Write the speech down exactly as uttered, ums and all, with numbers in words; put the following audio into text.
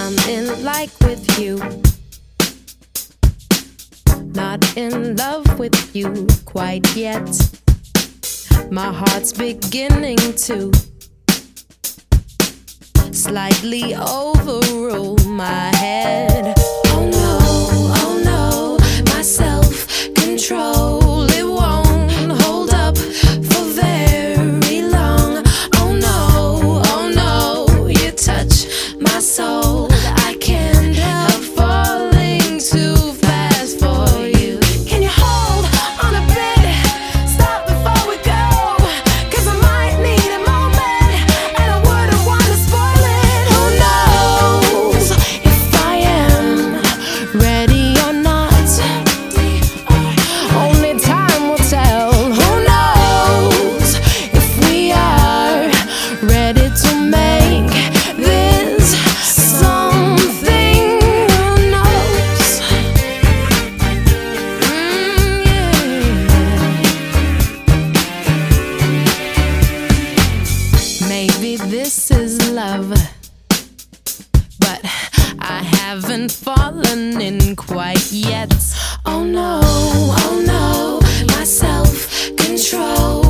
I'm in like with you, not in love with you quite yet. My heart's beginning to slightly overrule my head. Oh no, oh no, my self-control, it won't hold up for very long. Oh no, oh no, you touch my soul, I can't help falling too fast for you. Can you hold on a bit, stop before we go, 'cause I might need a moment, and I wouldn't want to spoil it. Who knows if I am ready or not? Only time will tell. Who knows if we are ready to make this something? Who knows? Mm, yeah. Maybe this is love, but I haven't fallen in quite yet. Oh no, oh no, my self-control,